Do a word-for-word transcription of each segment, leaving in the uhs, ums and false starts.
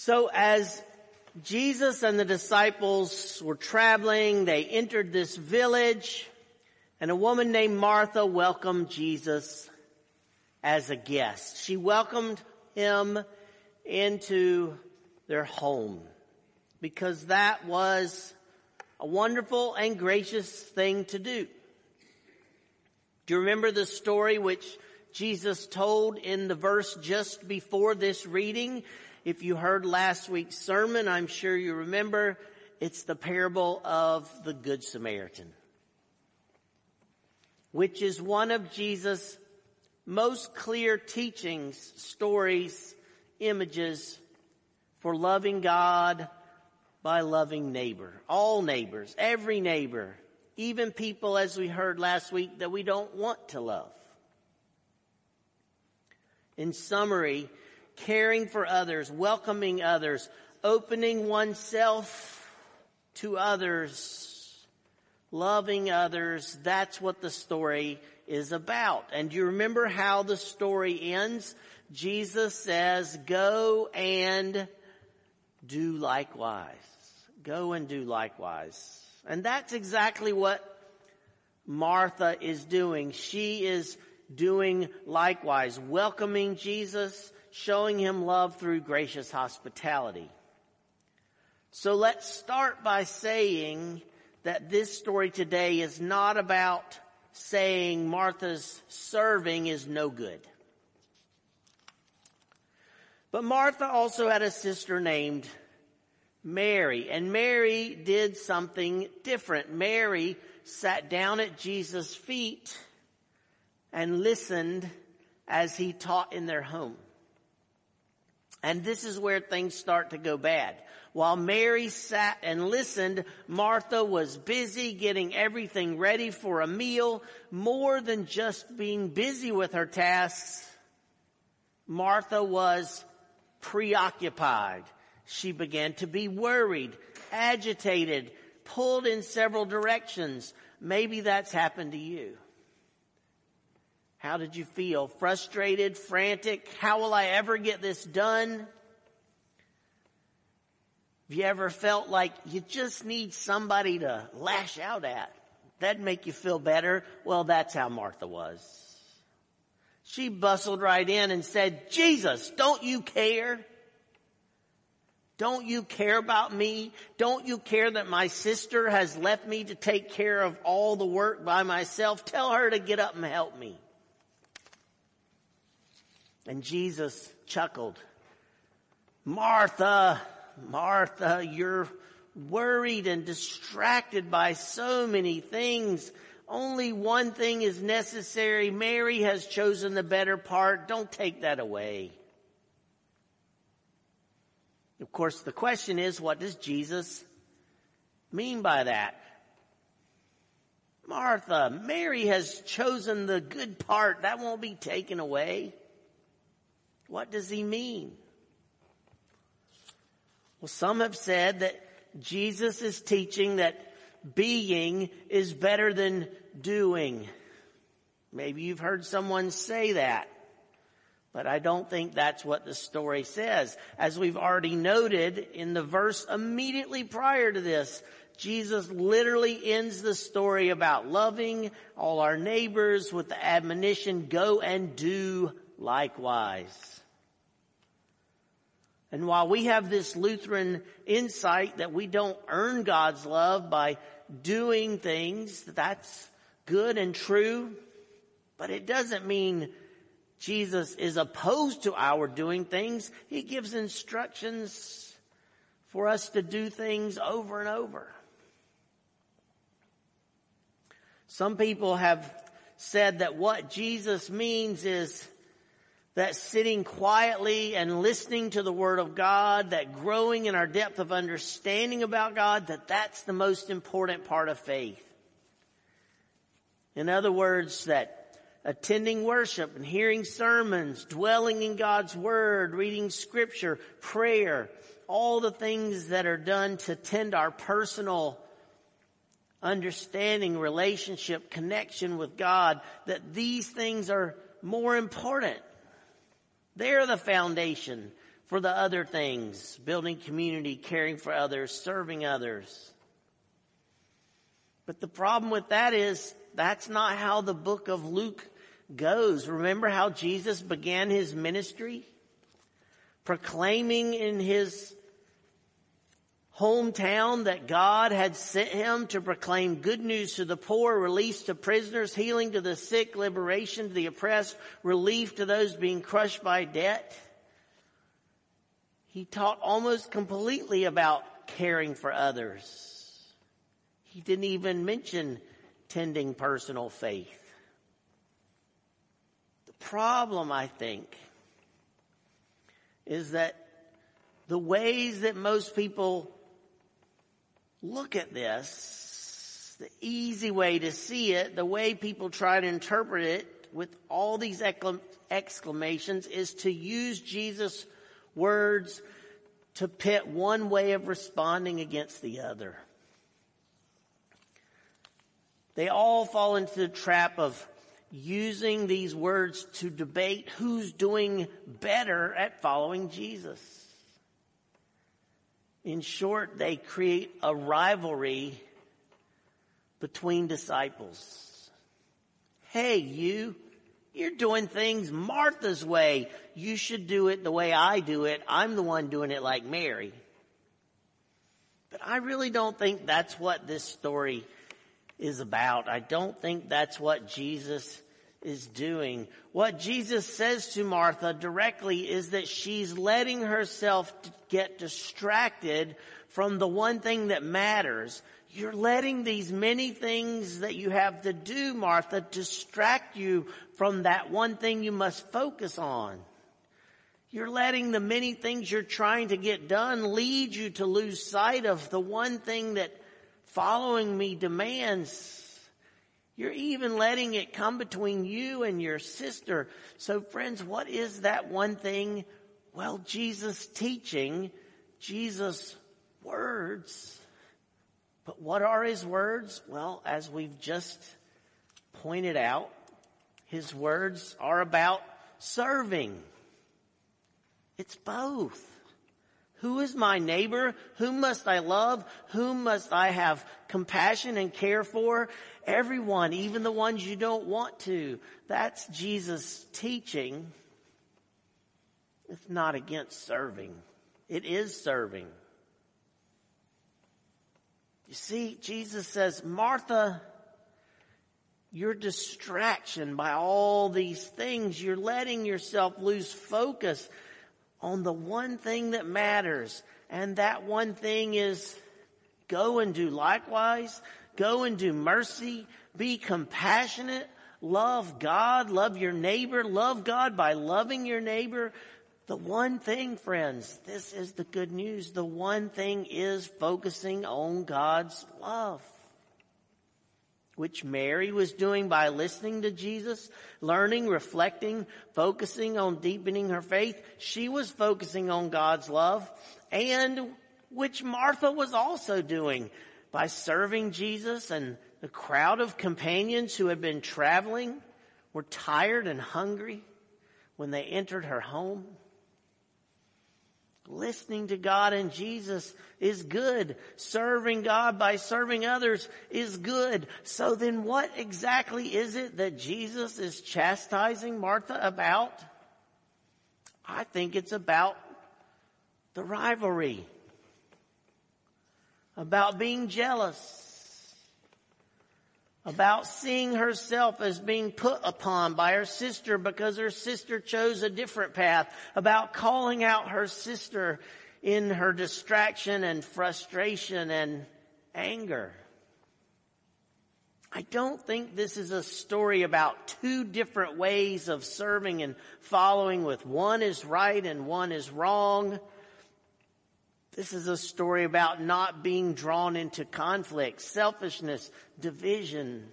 So as Jesus and the disciples were traveling, they entered this village, and a woman named Martha welcomed Jesus as a guest. She welcomed him into their home because that was a wonderful and gracious thing to do. Do you remember the story which Jesus told in the verse just before this reading? If you heard last week's sermon, I'm sure you remember. It's the parable of the Good Samaritan, which is one of Jesus' most clear teachings, stories, images for loving God by loving neighbor. All neighbors, every neighbor, even people, as we heard last week, that we don't want to love. In summary, caring for others, welcoming others, opening oneself to others, loving others, that's what the story is about. And you remember how the story ends? Jesus says, go and do likewise. Go and do likewise. And that's exactly what Martha is doing. She is doing likewise, welcoming Jesus, showing him love through gracious hospitality. So let's start by saying that this story today is not about saying Martha's serving is no good. But Martha also had a sister named Mary, and Mary did something different. Mary sat down at Jesus' feet and listened as he taught in their home. And this is where things start to go bad. While Mary sat and listened, Martha was busy getting everything ready for a meal. More than just being busy with her tasks, Martha was preoccupied. She began to be worried, agitated, pulled in several directions. Maybe that's happened to you. How did you feel? Frustrated, frantic? How will I ever get this done? Have you ever felt like you just need somebody to lash out at? That'd make you feel better? Well, that's how Martha was. She bustled right in and said, Jesus, don't you care? Don't you care about me? Don't you care that my sister has left me to take care of all the work by myself? Tell her to get up and help me. And Jesus chuckled. Martha, Martha, you're worried and distracted by so many things. Only one thing is necessary. Mary has chosen the better part. Don't take that away. Of course, the question is, what does Jesus mean by that? Martha, Mary has chosen the good part. That won't be taken away. What does he mean? Well, some have said that Jesus is teaching that being is better than doing. Maybe you've heard someone say that, but I don't think that's what the story says. As we've already noted in the verse immediately prior to this, Jesus literally ends the story about loving all our neighbors with the admonition, go and do likewise. And while we have this Lutheran insight that we don't earn God's love by doing things, that's good and true, but it doesn't mean Jesus is opposed to our doing things. He gives instructions for us to do things over and over. Some people have said that what Jesus means is that sitting quietly and listening to the Word of God, that growing in our depth of understanding about God, that that's the most important part of faith. In other words, that attending worship and hearing sermons, dwelling in God's Word, reading Scripture, prayer, all the things that are done to tend our personal understanding, relationship, connection with God, that these things are more important. They're the foundation for the other things, building community, caring for others, serving others. But the problem with that is that's not how the book of Luke goes. Remember how Jesus began his ministry? Proclaiming in his hometown that God had sent him to proclaim good news to the poor, release to prisoners, healing to the sick, liberation to the oppressed, relief to those being crushed by debt. He taught almost completely about caring for others. He didn't even mention tending personal faith. The problem, I think, is that the ways that most people look at this, the easy way to see it, the way people try to interpret it with all these exclamations is to use Jesus' words to pit one way of responding against the other. They all fall into the trap of using these words to debate who's doing better at following Jesus. In short, they create a rivalry between disciples. Hey, you, you're doing things Martha's way. You should do it the way I do it. I'm the one doing it like Mary. But I really don't think that's what this story is about. I don't think that's what Jesus is doing. What Jesus says to Martha directly is that she's letting herself get distracted from the one thing that matters. You're letting these many things that you have to do, Martha, distract you from that one thing you must focus on. You're letting the many things you're trying to get done lead you to lose sight of the one thing that following me demands. You're even letting it come between you and your sister. So friends, what is that one thing? Well, Jesus' teaching, Jesus' words. But what are his words? Well, as we've just pointed out, his words are about serving. It's both. Who is my neighbor? Whom must I love? Whom must I have compassion and care for? Everyone, even the ones you don't want to. That's Jesus' teaching. It's not against serving. It is serving. You see, Jesus says, Martha, your distraction by all these things, you're letting yourself lose focus on the one thing that matters. And that one thing is go and do likewise. Go and do mercy. Be compassionate. Love God. Love your neighbor. Love God by loving your neighbor. The one thing, friends, this is the good news. The one thing is focusing on God's love, which Mary was doing by listening to Jesus, learning, reflecting, focusing on deepening her faith. She was focusing on God's love, and which Martha was also doing by serving Jesus. And the crowd of companions who had been traveling were tired and hungry when they entered her home. Listening to God and Jesus is good. Serving God by serving others is good. So then what exactly is it that Jesus is chastising Martha about? I think it's about the rivalry, about being jealous, about seeing herself as being put upon by her sister because her sister chose a different path, about calling out her sister in her distraction and frustration and anger. I don't think this is a story about two different ways of serving and following, with one is right and one is wrong. This is a story about not being drawn into conflict, selfishness, division.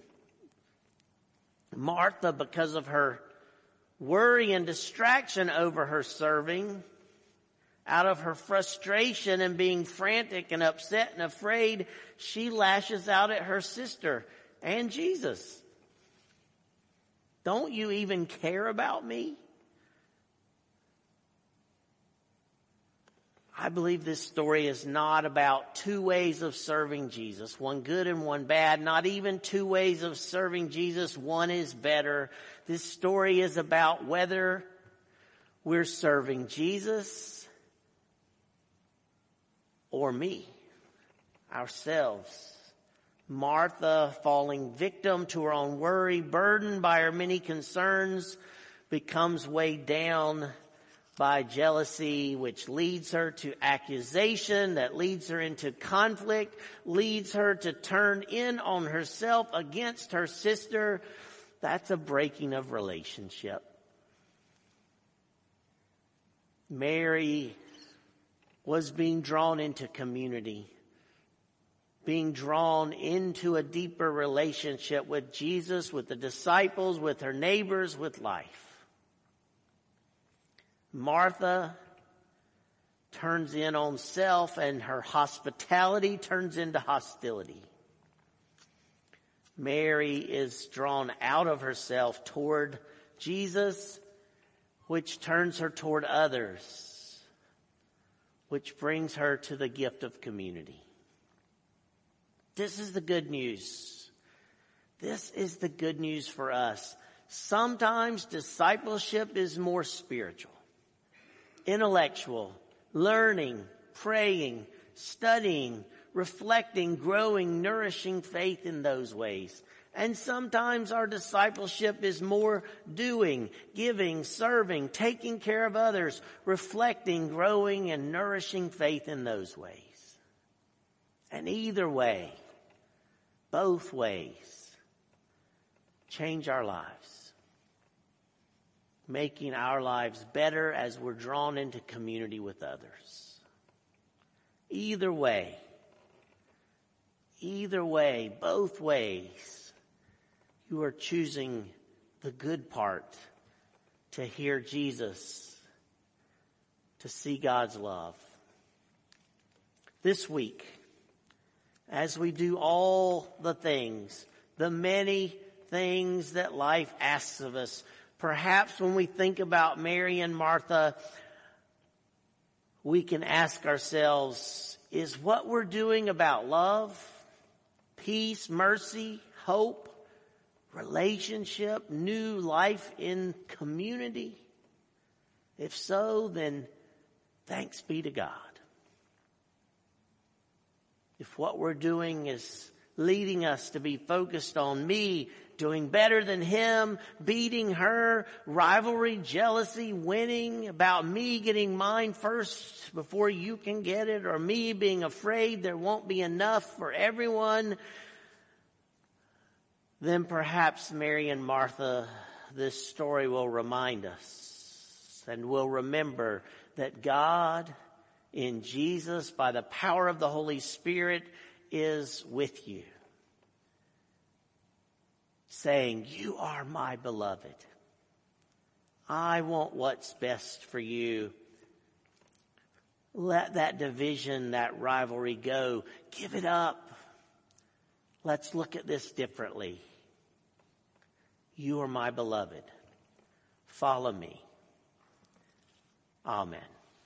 Martha, because of her worry and distraction over her serving, out of her frustration and being frantic and upset and afraid, she lashes out at her sister and Jesus. Don't you even care about me? I believe this story is not about two ways of serving Jesus, one good and one bad, not even two ways of serving Jesus, one is better. This story is about whether we're serving Jesus or me, ourselves. Martha, falling victim to her own worry, burdened by her many concerns, becomes weighed down by jealousy, which leads her to accusation, that leads her into conflict, leads her to turn in on herself against her sister. That's a breaking of relationship. Mary was being drawn into community, being drawn into a deeper relationship with Jesus, with the disciples, with her neighbors, with life. Martha turns in on self, and her hospitality turns into hostility. Mary is drawn out of herself toward Jesus, which turns her toward others, which brings her to the gift of community. This is the good news. This is the good news for us. Sometimes discipleship is more spiritual, intellectual, learning, praying, studying, reflecting, growing, nourishing faith in those ways. And sometimes our discipleship is more doing, giving, serving, taking care of others, reflecting, growing, and nourishing faith in those ways. And either way, both ways, change our lives, making our lives better as we're drawn into community with others. Either way, either way, both ways, you are choosing the good part, to hear Jesus, to see God's love. This week, as we do all the things, the many things that life asks of us, perhaps when we think about Mary and Martha, we can ask ourselves, is what we're doing about love, peace, mercy, hope, relationship, new life in community? If so, then thanks be to God. If what we're doing is leading us to be focused on me, doing better than him, beating her, rivalry, jealousy, winning, about me getting mine first before you can get it, or me being afraid there won't be enough for everyone, then perhaps Mary and Martha, this story will remind us, and we'll remember that God in Jesus, by the power of the Holy Spirit, is with you, saying, you are my beloved. I want what's best for you. Let that division, that rivalry go. Give it up. Let's look at this differently. You are my beloved. Follow me. Amen.